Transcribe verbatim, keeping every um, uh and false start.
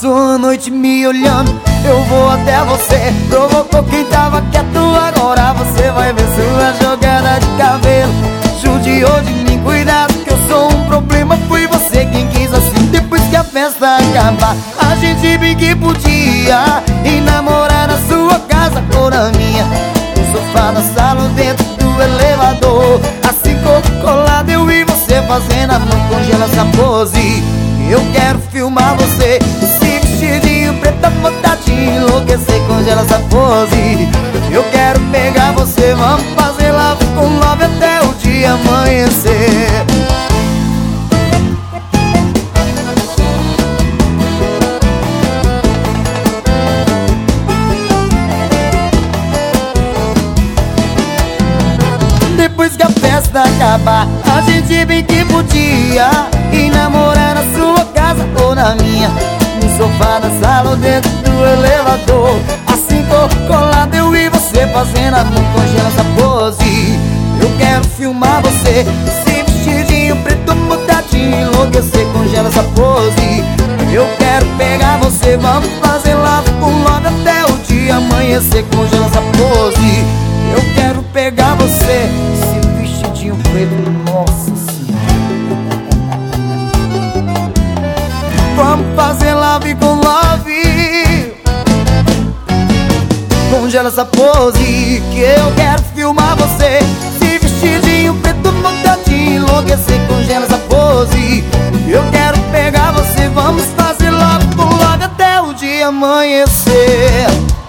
Passou a noite me olhando, eu vou até você. Provocou quem tava quieto, agora você vai ver sua jogada de cabelo. Judiou de mim, cuidado que eu sou um problema. Foi você quem quis assim, depois que a festa acabar. A gente viu que podia ir namorar na sua casa ou na minha. No sofá, na sala ou dentro do elevador. Assim corpo colado, eu vi você fazendo a mão, congela essa pose. Eu quero filmar você, se vestidinho preto, vontade de enlouquecer, congela essa pose. Eu quero pegar você, vamos fazer love com love até o dia amanhecer. Depois que a festa acabar, a gente viu que podia ir namorar na sua casa ou na minha. No sofá, na sala ou dentro do elevador. Assim corpo colado, eu vi você fazendo a mão, congela essa pose. Eu quero filmar você, se vestidinho preto, mudar de enlouquecer, congela essa pose. Eu quero pegar você, vamos fazer love com love até o dia amanhecer, congela essa pose. Eu quero pegar você, esse vestidinho preto, nossa senhora. Vamos fazer love com love, congela essa pose. Que eu quero filmar você, esse vestidinho preto, vontade de enlouquecer, congela essa pose. Eu quero pegar você, vamos fazer love com love até o dia amanhecer.